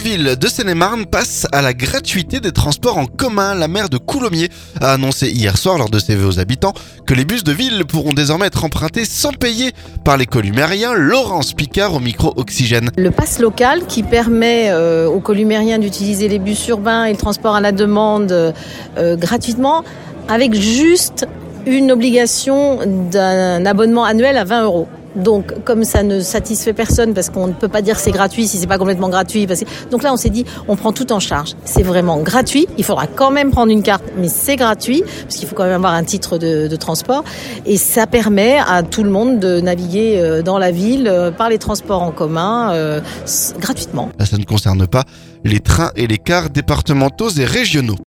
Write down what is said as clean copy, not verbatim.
villes de Seine-et-Marne passent à la gratuité des transports en commun. La maire de Coulommiers a annoncé hier soir lors de ses vœux aux habitants que les bus de ville pourront désormais être empruntés sans payer par les columériens. Laurence Picard au micro Oxygène. Le pass local qui permet aux columériens d'utiliser les bus urbains et le transport à la demande gratuitement avec juste une obligation d'un abonnement annuel à 20 €. Donc, comme ça ne satisfait personne, parce qu'on ne peut pas dire c'est gratuit si c'est pas complètement gratuit. Donc là, on s'est dit, on prend tout en charge. C'est vraiment gratuit. Il faudra quand même prendre une carte, mais c'est gratuit, parce qu'il faut quand même avoir un titre de transport. Et ça permet à tout le monde de naviguer dans la ville par les transports en commun gratuitement. Ça ne concerne pas les trains et les cars départementaux et régionaux.